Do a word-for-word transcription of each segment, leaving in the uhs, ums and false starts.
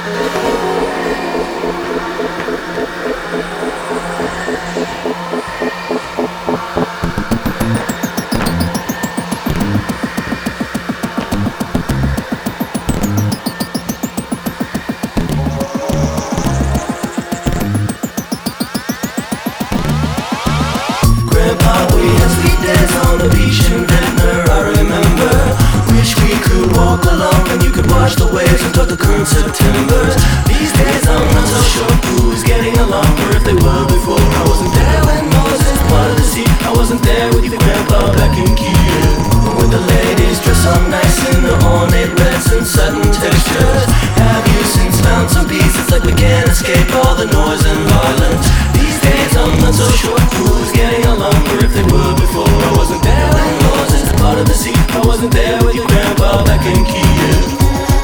Watch the waves and talk the current September. These days I'm not so sure who's getting along, or if they were before. I wasn't there when Moses parted the sea. I wasn't there with your grandpa back in Kiev, with the ladies dressed so nice in the ornate reds and satin textures. Have you since found some peace? It's like we can't escape all the noise and violence. These days I'm not so sure who's getting along, or if they were before. I wasn't there when Moses parted the sea. I wasn't there with your grandpa back in Kiev.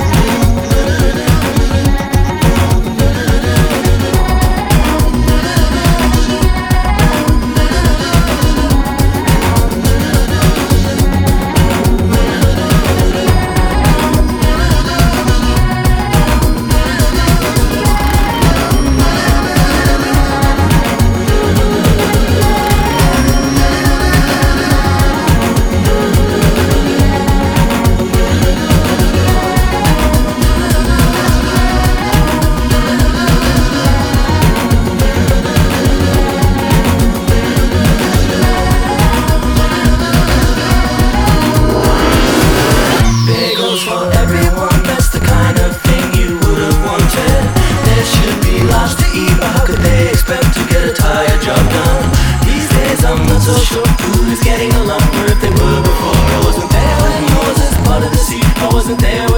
So sure who's getting along, or if they were before. I wasn't there when Moses parted the sea. I wasn't there